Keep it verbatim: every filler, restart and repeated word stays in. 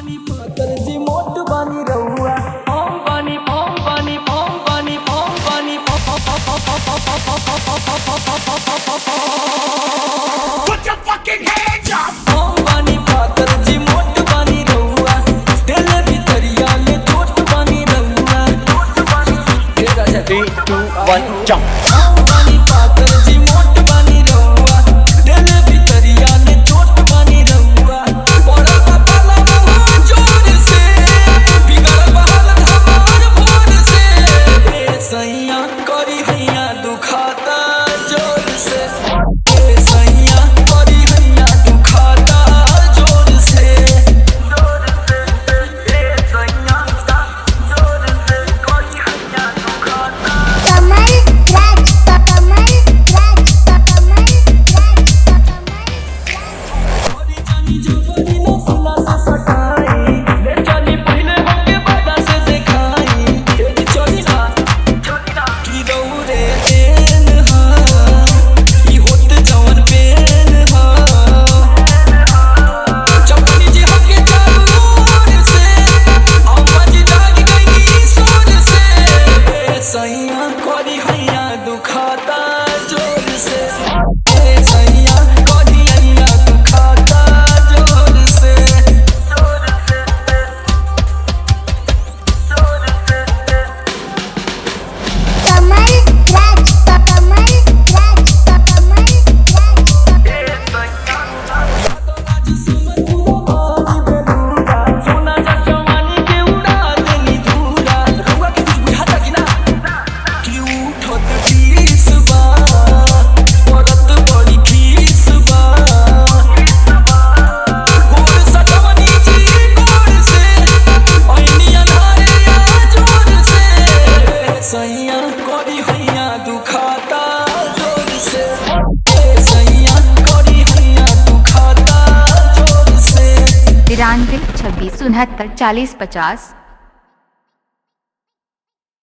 बानी पातर जी मोट बानी रहुआ ओम बानी ओम बानी ओम बानी ओम बानी Put your fucking hands up! ओम बानी पातर जी मोट बानी रहुआ दिल भितरिया ले चोट बानी रहुआ ठीक है थ्री टू वन जंप ओम बानी पातर जी मोट बानी रहुआ दिल भितरिया ले चोट बानी रहुआ बड़ा पाला मुंह जोर से बिगड़ बहल धमार भोर से ए सैया करी हैया दुखाता जोर से ए सैया करी हैया दुखाता जोर से जोर से ए सैया जोर से करी हैया दुखाता कमल राज कमल राज कमल राज कमल छोरी जानी जो बनी ना सुला से सटाई ले चली पहले होके बादा से दिखाई ए चली ना चली ना की दौरे देन हा ई होत जवन पेन हा चपनी जी हके चालू से आवाज जाग गई सोर से ए सैया करी हैया दुखाता जोर से ए सैया करी हैया दुखाता जोर से जोर से जोर से कमल राज कमल राज कमल राज सैया करी हैया दुखाता जोर से ए सैया करी हैया दुखाता जोर से तिरानवे छब्बीस उनहत्तर चालीस पचास।